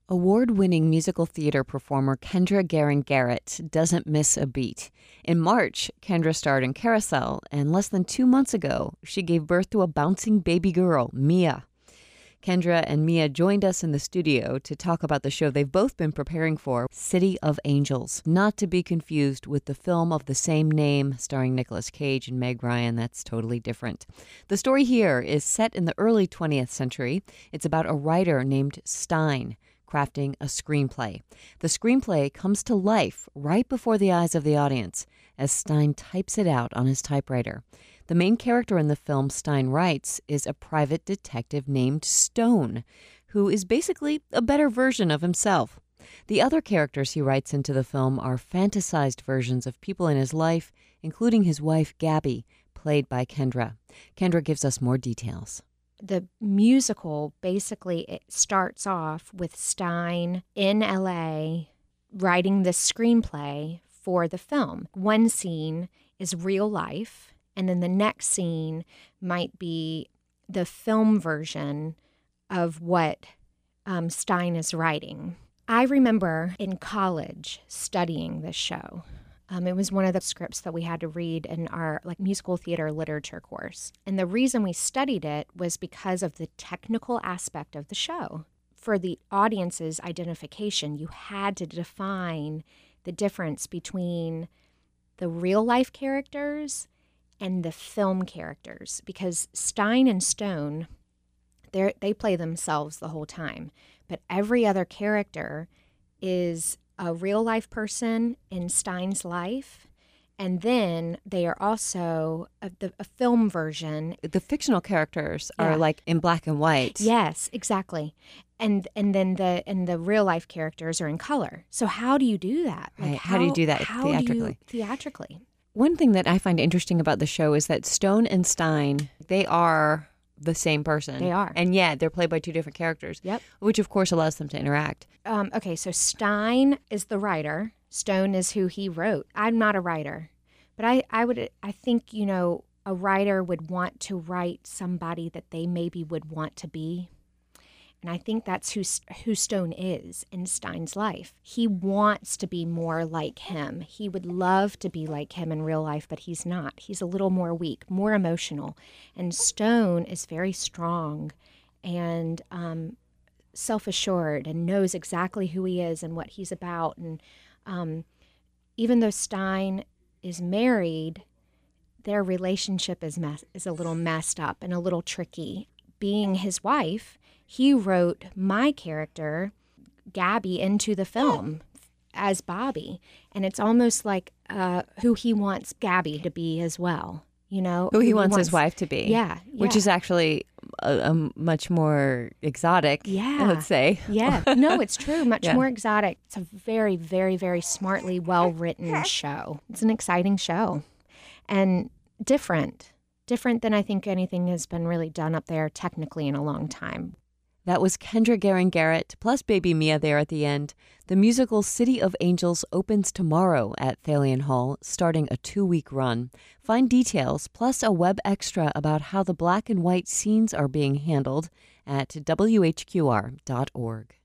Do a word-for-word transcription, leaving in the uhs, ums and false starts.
Award-winning musical theater performer Kendra Garen Garrett doesn't miss a beat. In March, Kendra starred in Carousel, and less than two months ago, she gave birth to a bouncing baby girl, Mia. Kendra and Mia joined us in the studio to talk about the show they've both been preparing for, City of Angels, not to be confused with the film of the same name starring Nicolas Cage and Meg Ryan. That's totally different. The story here is set in the early twentieth century. It's about a writer named Stein crafting a screenplay. The screenplay comes to life right before the eyes of the audience as Stein types it out on his typewriter. The main character in the film Stein writes is a private detective named Stone, who is basically a better version of himself. The other characters he writes into the film are fantasized versions of people in his life, including his wife Gabby, played by Kendra. Kendra gives us more details. The musical, basically, it starts off with Stein in L A writing the screenplay for the film. One scene is real life, and then the next scene might be the film version of what um, Stein is writing. I remember in college studying this show. Um, it was one of the scripts that we had to read in our like musical theater literature course. And the reason we studied it was because of the technical aspect of the show. For the audience's identification, you had to define the difference between the real life characters and the film characters, because Stein and Stone, they they play themselves the whole time, but every other character is a real-life person in Stein's life, and then they are also a, the, a film version. The fictional characters Yeah. are like in black and white. Yes, exactly. And and then the and the real-life characters are in color. So how do you do that? Right. How do you do that how theatrically? Do you, theatrically. One thing that I find interesting about the show is that Stone and Stein, they are the same person. They are. And yet they're played by two different characters. Yep. Which, of course, allows them to interact. Um, okay, so Stein is the writer. Stone is who he wrote. I'm not a writer, but I, I would I think, you know, a writer would want to write somebody that they maybe would want to be. And I think that's who who Stone is in Stein's life. He wants to be more like him. He would love to be like him in real life, but he's not. He's a little more weak, more emotional. And Stone is very strong and um, self-assured and knows exactly who he is and what he's about. And um, even though Stein is married, their relationship is mess- is a little messed up and a little tricky. Being his wife, he wrote my character, Gabby, into the film as Bobby. And it's almost like uh, who he wants Gabby to be as well, you know? Who he, who wants, he wants his wife to be. Yeah. Which yeah. is actually a, a much more exotic, yeah. let's say. Yeah. No, it's true. Much yeah. more exotic. It's a very, very, very smartly well-written show. It's an exciting show. And different. Different than I think anything has been really done up there technically in a long time. That was Kendra Garen Garrett, plus baby Mia there at the end. The musical City of Angels opens tomorrow at Thalian Hall, starting a two-week run. Find details, plus a web extra about how the black and white scenes are being handled at W H Q R dot org.